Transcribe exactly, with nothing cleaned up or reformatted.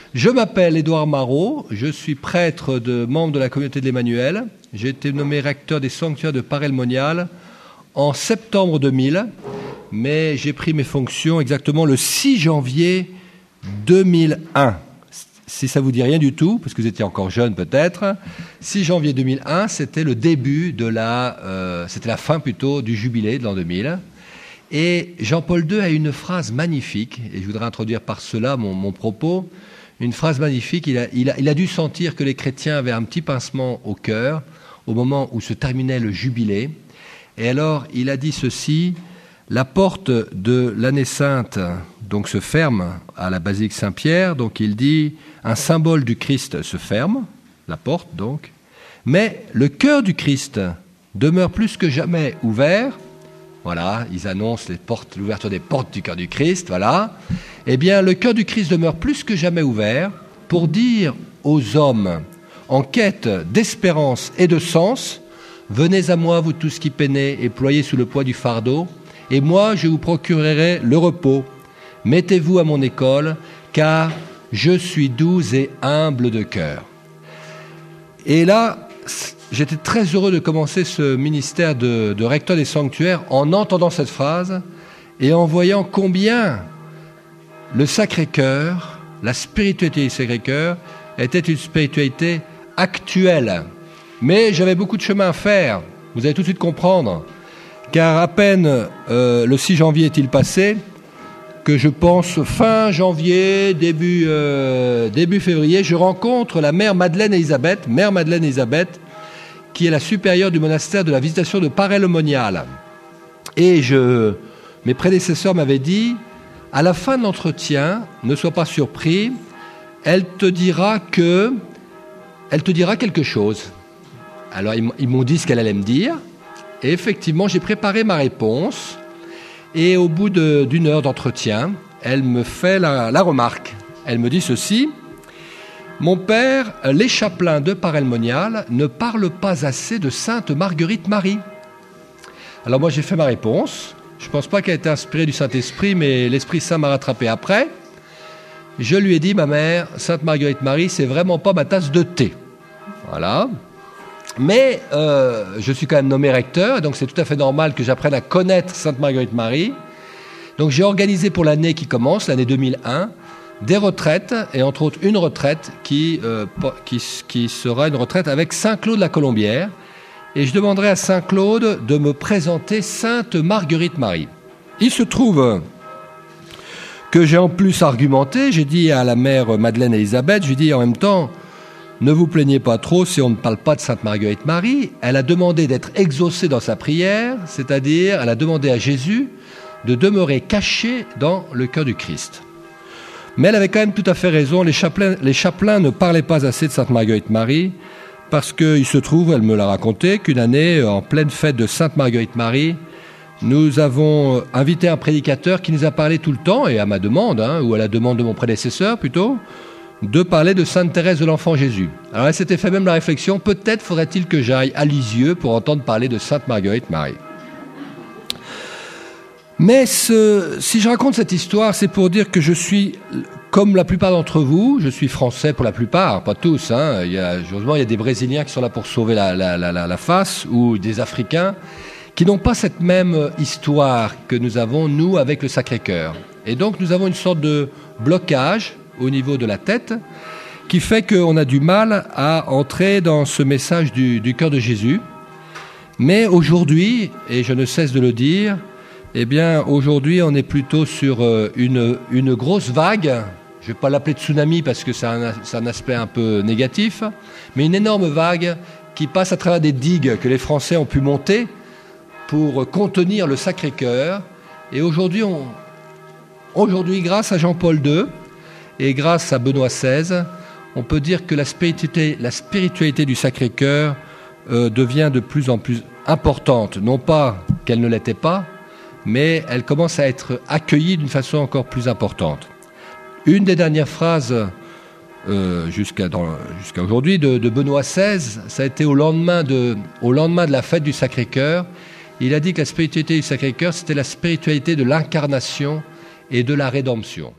Je m'appelle Édouard Marot, je suis prêtre de membre de la communauté de l'Emmanuel. J'ai été nommé recteur des sanctuaires de Paray-le-Monial en septembre deux mille, mais j'ai pris mes fonctions exactement le six janvier deux mille un. Si ça vous dit rien du tout, parce que vous étiez encore jeune peut-être, six janvier deux mille un, c'était le début de la... Euh, c'était la fin plutôt du jubilé de l'an deux mille. Et Jean-Paul deux a une phrase magnifique, et je voudrais introduire par cela mon, mon propos, une phrase magnifique. Il a, il, a, il a dû sentir que les chrétiens avaient un petit pincement au cœur au moment où se terminait le jubilé. Et alors, il a dit ceci: la porte de l'année sainte donc se ferme à la basilique Saint-Pierre. Donc il dit, un symbole du Christ se ferme, la porte donc, mais le cœur du Christ demeure plus que jamais ouvert. Voilà, ils annoncent les portes, l'ouverture des portes du cœur du Christ, voilà. Eh bien, le cœur du Christ demeure plus que jamais ouvert pour dire aux hommes en quête d'espérance et de sens: venez à moi, vous tous qui peinez et ployez sous le poids du fardeau, et moi je vous procurerai le repos. Mettez-vous à mon école, car je suis doux et humble de cœur. Et là, j'étais très heureux de commencer ce ministère de, de recteur des sanctuaires en entendant cette phrase et en voyant combien le Sacré-Cœur, la spiritualité du Sacré-Cœur, était une spiritualité actuelle. Mais j'avais beaucoup de chemin à faire, vous allez tout de suite comprendre, car à peine euh, le six janvier est-il passé, que je pense fin janvier, début, euh, début février, je rencontre la mère Madeleine Élisabeth, mère Madeleine Élisabeth, qui est la supérieure du monastère de la Visitation de Paray-le-Monial. Et je, mes prédécesseurs m'avaient dit, à la fin de l'entretien, ne sois pas surpris, elle te dira que, elle te dira quelque chose. Alors ils m'ont dit ce qu'elle allait me dire, et effectivement j'ai préparé ma réponse, et au bout de, d'une heure d'entretien, elle me fait la, la remarque. Elle me dit ceci: mon père, les chapelains de Paray-le-Monial ne parlent pas assez de Sainte Marguerite Marie. Alors moi j'ai fait ma réponse. Je ne pense pas qu'elle ait été inspirée du Saint-Esprit, mais l'Esprit Saint m'a rattrapé après. Je lui ai dit: ma mère, Sainte Marguerite Marie, c'est vraiment pas ma tasse de thé. Voilà. Mais euh, je suis quand même nommé recteur, donc c'est tout à fait normal que j'apprenne à connaître Sainte Marguerite Marie. Donc j'ai organisé pour l'année qui commence, l'année deux mille un, des retraites, et entre autres une retraite qui, euh, qui, qui sera une retraite avec Saint-Claude-la-Colombière. Et je demanderai à Saint-Claude de me présenter Sainte Marguerite Marie. Il se trouve que j'ai en plus argumenté, j'ai dit à la mère Madeleine Élisabeth, je lui ai dit en même temps: ne vous plaignez pas trop si on ne parle pas de Sainte Marguerite Marie. Elle a demandé d'être exaucée dans sa prière, c'est-à-dire elle a demandé à Jésus de demeurer caché dans le cœur du Christ. Mais elle avait quand même tout à fait raison, les chapelains, les chapelains ne parlaient pas assez de Sainte Marguerite Marie, parce qu'il se trouve, elle me l'a raconté, qu'une année, en pleine fête de Sainte Marguerite Marie, nous avons invité un prédicateur qui nous a parlé tout le temps, et à ma demande, hein, ou à la demande de mon prédécesseur plutôt, de parler de Sainte Thérèse de l'Enfant Jésus. Alors elle s'était fait même la réflexion, peut-être faudrait-il que j'aille à Lisieux pour entendre parler de Sainte Marguerite Marie. Mais ce, si je raconte cette histoire, c'est pour dire que je suis, comme la plupart d'entre vous, je suis français pour la plupart, pas tous. Hein. Il y a, heureusement, il y a des Brésiliens qui sont là pour sauver la, la, la, la face, ou des Africains, qui n'ont pas cette même histoire que nous avons, nous, avec le Sacré-Cœur. Et donc, nous avons une sorte de blocage au niveau de la tête, qui fait qu'on a du mal à entrer dans ce message du, du cœur de Jésus. Mais aujourd'hui, et je ne cesse de le dire, eh bien, aujourd'hui, on est plutôt sur une, une grosse vague. Je ne vais pas l'appeler tsunami parce que c'est un, c'est un aspect un peu négatif, mais une énorme vague qui passe à travers des digues que les Français ont pu monter pour contenir le Sacré-Cœur. Et aujourd'hui, on, aujourd'hui, grâce à Jean-Paul deux et grâce à Benoît seize, on peut dire que la spiritualité, la spiritualité du Sacré-Cœur euh, devient de plus en plus importante. Non pas qu'elle ne l'était pas, mais elle commence à être accueillie d'une façon encore plus importante. Une des dernières phrases, euh, jusqu'à, dans, jusqu'à aujourd'hui, de, de Benoît seize, ça a été au lendemain, de, au lendemain de la fête du Sacré-Cœur. Il a dit que la spiritualité du Sacré-Cœur, c'était la spiritualité de l'incarnation et de la rédemption.